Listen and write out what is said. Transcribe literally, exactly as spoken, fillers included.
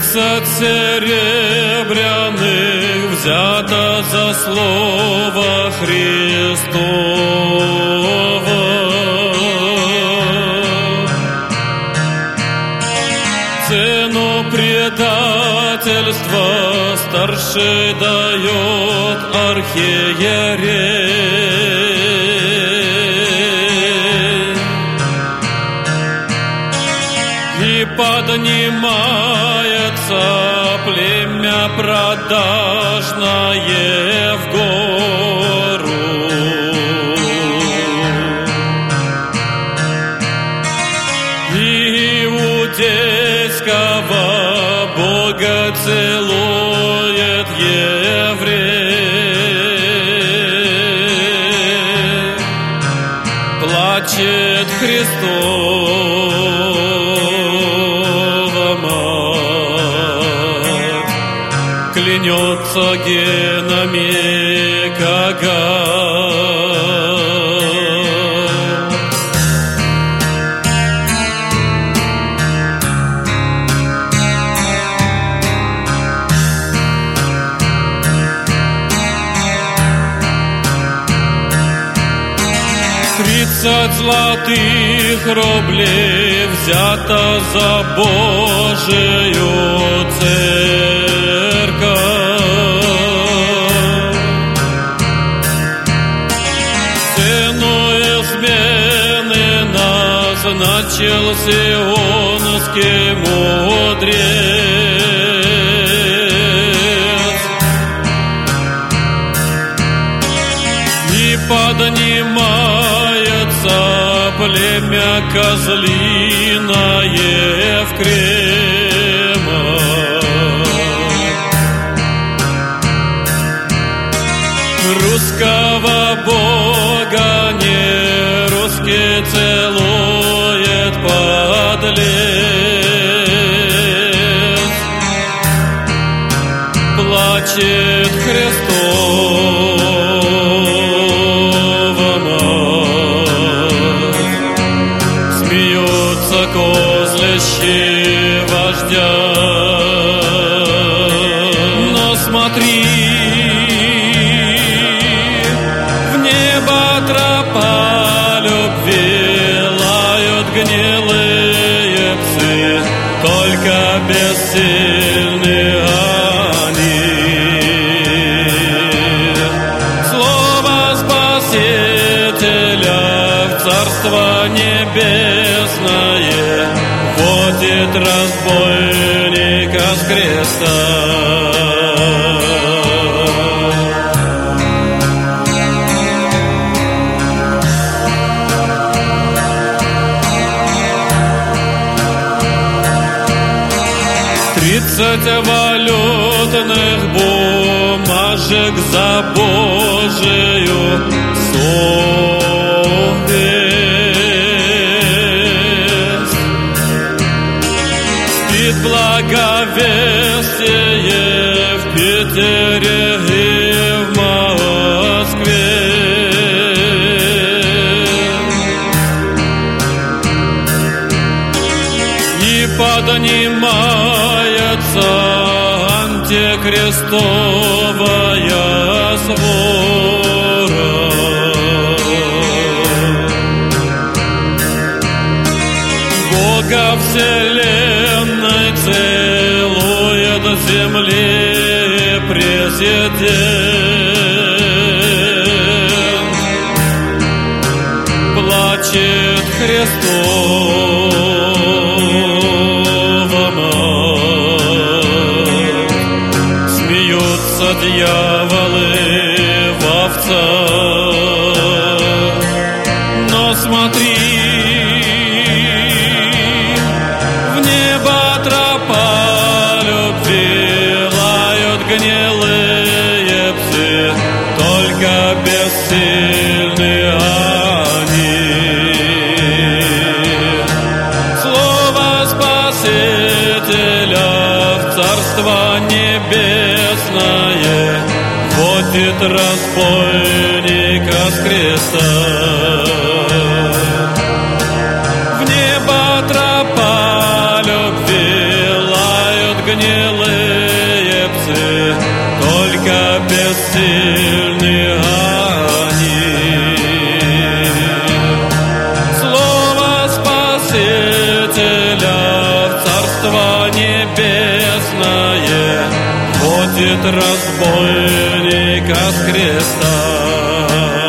Тридцать серебряных взято за слово Христово. Цену предательства старший дает архиерей. И поднимается племя продажное в гору. Иудейского Бога целует еврей. Плачет Христова мать, клянется генами Каган. Тридцать золотых рублей взято за Божию церковь. Цену измены назначил сионский мудрец. И поднимается племя козлиное в Кремль. Русского Бога не русский целует подлец. Плачет Христова мать, смеются козлищи вождя. Но смотри, в небо тропа любви лают гнилые псы, только бессильные они. Слово Спасителя в Царство Небесное водит разбойника с креста. Тридцать валютных бумажек за Божию совесть. Спит благовестие в Питере и в Москве. И поднимается антикрестовая свора. Бога вселенной целует земли президент. Плачет Христова мать, смеются дьяволы в овцах. Но смотри, в небо тропа любви лают гнилые псы, только бессильные они. Слово Спасителя в Царство Небесное водит разбойника с креста. В небо тропа любви лают гнев. только бессильны они. Слово Спасителя в Царство Небесное водит разбойника с креста.